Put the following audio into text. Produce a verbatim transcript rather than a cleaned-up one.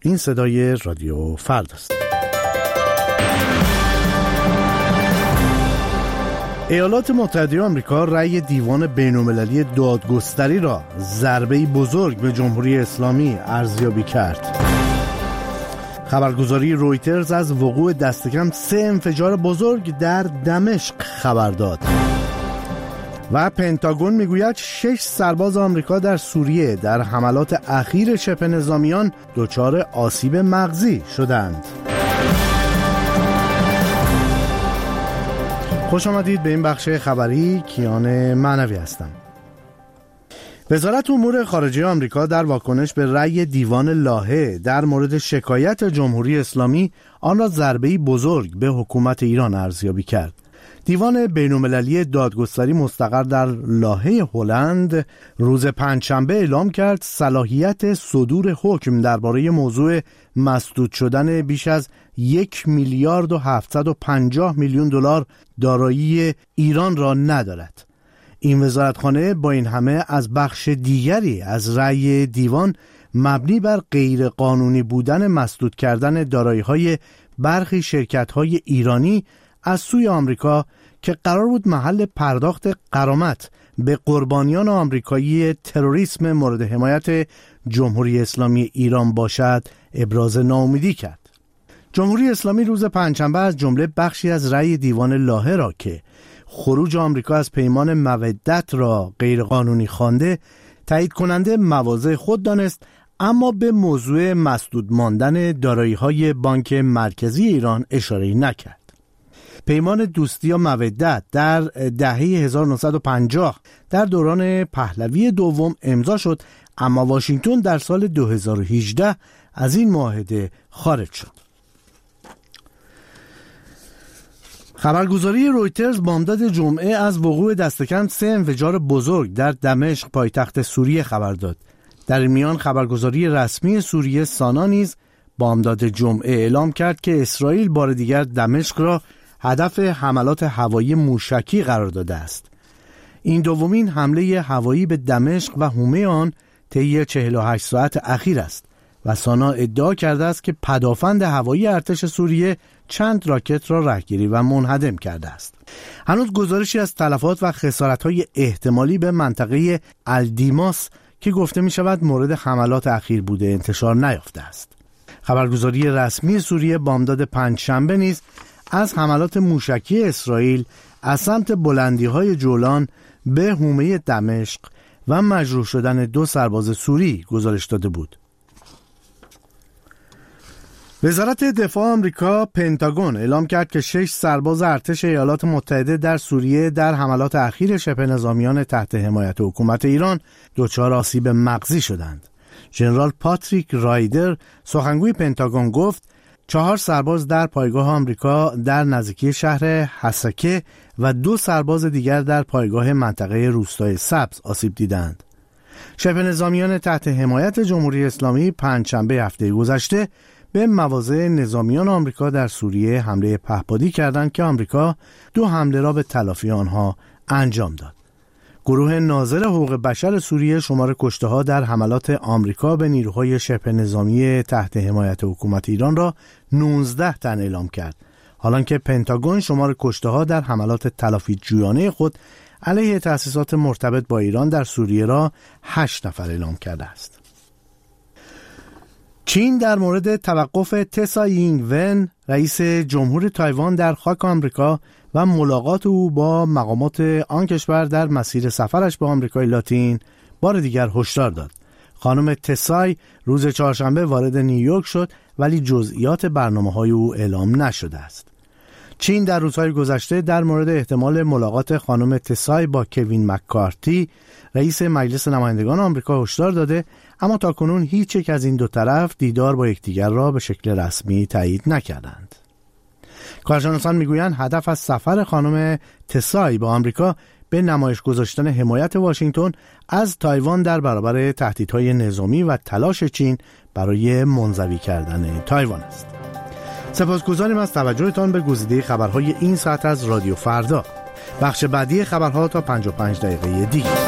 این صدای رادیو فردا است. ایالات متحده آمریکا رأی دیوان بین‌المللی دادگستری را ضربه‌ای بزرگ به جمهوری اسلامی ارزیابی کرد. خبرگزاری رویترز از وقوع دست کم سه انفجار بزرگ در دمشق خبر داد. و پنتاگون میگوید شش سرباز آمریکا در سوریه در حملات اخیر شبه نظامیان دچار آسیب مغزی شدند. خوش آمدید به این بخش خبری. کیان معنوی هستم. وزارت امور خارجه آمریکا در واکنش به رأی دیوان لاهه در مورد شکایت جمهوری اسلامی آن را ضربه‌ای بزرگ به حکومت ایران ارزیابی کرد. دیوان بین‌المللی دادگستری مستقر در لاهه هلند روز پنجشنبه اعلام کرد صلاحیت صدور حکم درباره موضوع مسدود شدن بیش از یک میلیارد و هفتصد و پنجاه میلیون دلار دارایی ایران را ندارد. این وزارتخانه با این همه از بخش دیگری از رأی دیوان مبنی بر غیر قانونی بودن مسدود کردن دارایی‌های برخی شرکت‌های ایرانی از سوی آمریکا که قرار بود محل پرداخت غرامت به قربانیان آمریکایی تروریسم مورد حمایت جمهوری اسلامی ایران باشد ابراز ناامیدی کرد. جمهوری اسلامی روز پنجشنبه از جمله بخشی از رأی دیوان لاهه را که خروج آمریکا از پیمان مودت را غیرقانونی خوانده تایید کننده مواضع خود دانست، اما به موضوع مسدود ماندن دارایی‌های بانک مرکزی ایران اشاره نکرد. پیمان دوستی و مودت در دهه هزار و نهصد و پنجاه در دوران پهلوی دوم امضا شد، اما واشنگتن در سال دو هزار و هجده از این معاهده خارج شد. خبرگزاری رویترز بامداد جمعه از وقوع دست کم سه انفجار بزرگ در دمشق پایتخت سوریه خبر داد. در این میان خبرگزاری رسمی سوریه سانا نیز بامداد جمعه اعلام کرد که اسرائیل بار دیگر دمشق را هدف حملات هوایی موشکی قرار داده است. این دومین حمله هوایی به دمشق و حومه آن طی چهل و هشت ساعت اخیر است و سانا ادعا کرده است که پدافند هوایی ارتش سوریه چند راکت را رهگیری و منهدم کرده است. هنوز گزارشی از تلفات و خسارت‌های احتمالی به منطقه الدیماس که گفته می شود مورد حملات اخیر بوده انتشار نیافته است. خبرگزاری رسمی سوریه بامداد پنجشنبه نیز از حملات موشکی اسرائیل از سمت بلندی‌های جولان به حومه دمشق و مجروح شدن دو سرباز سوری گزارش داده بود. وزارت دفاع آمریکا پنتاگون اعلام کرد که شش سرباز ارتش ایالات متحده در سوریه در حملات اخیر شبه نظامیان تحت حمایت حکومت ایران دچار آسیب مغزی شدند. ژنرال پاتریک رایدر سخنگوی پنتاگون گفت چهار سرباز در پایگاه آمریکا در نزدیکی شهر حسکه و دو سرباز دیگر در پایگاه منطقه روستای سبز آسیب دیدند. شبه نظامیان تحت حمایت جمهوری اسلامی پنجشنبه هفته گذشته به مواضع نظامیان آمریکا در سوریه حمله پهپادی کردند که آمریکا دو حمله را به تلافی آنها انجام داد. گروه ناظر حقوق بشر سوریه شمار کشته‌ها در حملات آمریکا به نیروهای شبه نظامی تحت حمایت حکومت ایران را نوزده تن اعلام کرد، حالانکه پنتاگون شمار کشته‌ها در حملات تلافی جویانه خود علیه تأسیسات مرتبط با ایران در سوریه را هشت نفر اعلام کرده است. چین در مورد توقف تسای اینگ ون رئیس جمهور تایوان در خاک آمریکا و ملاقات او با مقامات آن کشور در مسیر سفرش به آمریکای لاتین بار دیگر هشدار داد. خانم تسای روز چهارشنبه وارد نیویورک شد ولی جزئیات برنامه‌های او اعلام نشده است. چین در روزهای گذشته در مورد احتمال ملاقات خانم تسای با کوین مککارتی رئیس مجلس نمایندگان آمریکا هشدار داده، اما تاکنون هیچ یک از این دو طرف دیدار با یکدیگر را به شکل رسمی تایید نکردند. کارشناسان میگویند هدف از سفر خانم تسای به آمریکا به نمایش گذاشتن حمایت واشنگتن از تایوان در برابر تهدیدهای نظامی و تلاش چین برای منزوی کردن تایوان است. سپاسگزاریم از توجهتان به گزیده خبرهای این ساعت از رادیو فردا. بخش بعدی خبرها تا پنجاه و پنج دقیقه دیگه.